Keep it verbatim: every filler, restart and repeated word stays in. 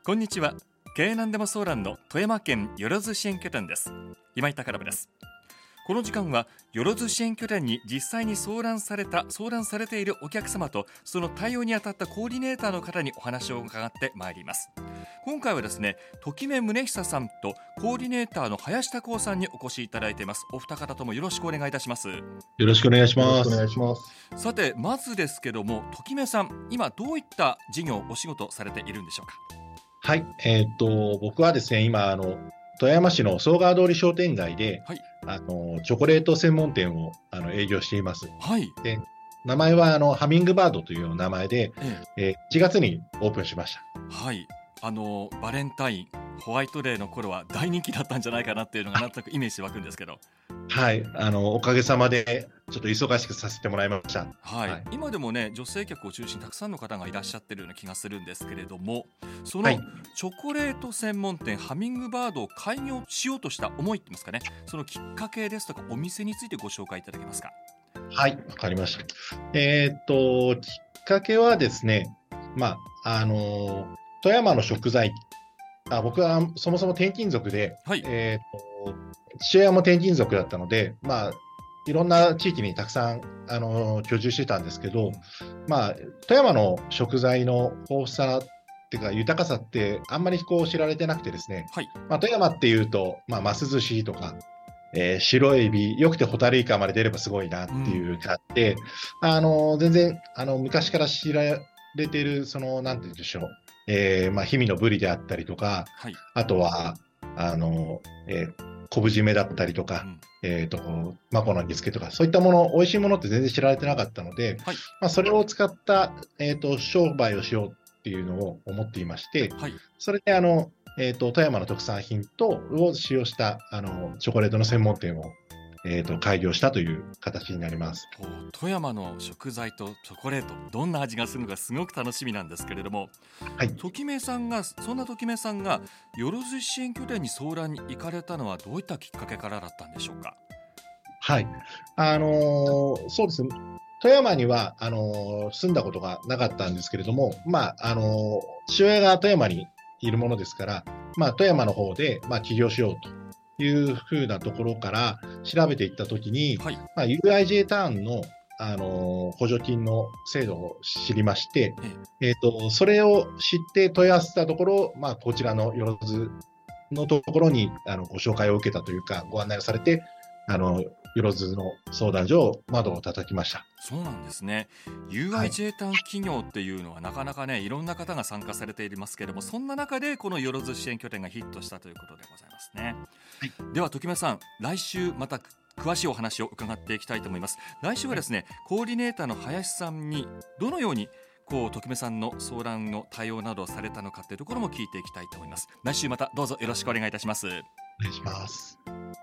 こんにちは。経営なんでも相談の富山県よろず支援拠点です。今井宝部です。この時間はよろず支援拠点に実際に相談された相談されているお客様とその対応に当たったコーディネーターの方にお話を伺ってまいります。今回はですね、時目宗久さんとコーディネーターの林孝夫さんにお越しいただいています。お二方ともよろしくお願いいたします。 よろしくお願いします。 よろしくお願いします。 さて、まずですけども、時目さん、今どういった事業お仕事されているんでしょうか？ はい、えーっと僕はですね、今あの富山市の総川通り商店街で、はい、あのチョコレート専門店をあの営業しています。 はい、 で名前はあのハミングバードという名前で、えええー、いちがつにオープンしました。 はい、あのバレンタイン、ホワイトデーの頃は大人気だったんじゃないかなっていうのがなんとなくイメージ湧くんですけど、 はい、あのおかげさまでちょっと忙しくさせてもらいました。 はいはい、今でもね、女性客を中心にたくさんの方がいらっしゃってるような気がするんですけれども、そのチョコレート専門店、はい、ハミングバードを開業しようとした思いって言いますかね、そのきっかけですとかお店についてご紹介いただけますか？ はい、わかりました。えー、っときっかけはですね、まああの富山の食材、あ僕はそもそも転勤族で、はい、えー、と父親も転勤族だったので、まあ、いろんな地域にたくさんあの居住してたんですけど、まあ、富山の食材の豊富さっていうか豊かさってあんまりこう知られてなくてですね、はい、まあ、富山っていうと、まあ、ます寿司とか、えー、白エビ、よくてホタルイカまで出ればすごいなっていう感じで、うん、あの全然あの昔から知られているそのなんて言うんでしょう、えーまあ、氷見のブリであったりとか、はい、あとはあの、えー、昆布締めだったりとか、うん、えーとマコの煮付けとか、そういったもの、美味しいものって全然知られてなかったので、はい、まあ、それを使った、えーと商売をしようっていうのを思っていまして、はい、それであの、えーと富山の特産品とを使用したあのチョコレートの専門店をえーと開業したという形になります。 富山の食材とチョコレート、どんな味がするのかすごく楽しみなんですけれども、はい、時目さんがそんな時目さんがよろず支援拠点に相談に行かれたのはどういったきっかけからだったんでしょうか？ はい、あのー、そうですね、富山にはあのー、住んだことがなかったんですけれども、まああのー、父親が富山にいるものですから、まあ、富山の方で、まあ、起業しようというふうなところから調べていったときに、はい、まあ、ユーアイジェー ターンの、あのー、補助金の制度を知りまして、えーと、それを知って問い合わせたところ、まあ、こちらのよろずのところにあのご紹介を受けたというか、ご案内をされて、あのよろずの相談所を窓を叩きました。 そうなんですね。 ユーアイジェー ターン企業っていうのはなかなかね、いろんな方が参加されていますけれども、そんな中でこのよろず支援拠点がヒットしたということでございますね。はい、では時目さん、来週また詳しいお話を伺っていきたいと思います。来週はですね、コーディネーターの林さんにどのようにこう時目さんの相談の対応などをされたのかというところも聞いていきたいと思います。来週またどうぞよろしくお願いいたします。 お願いします。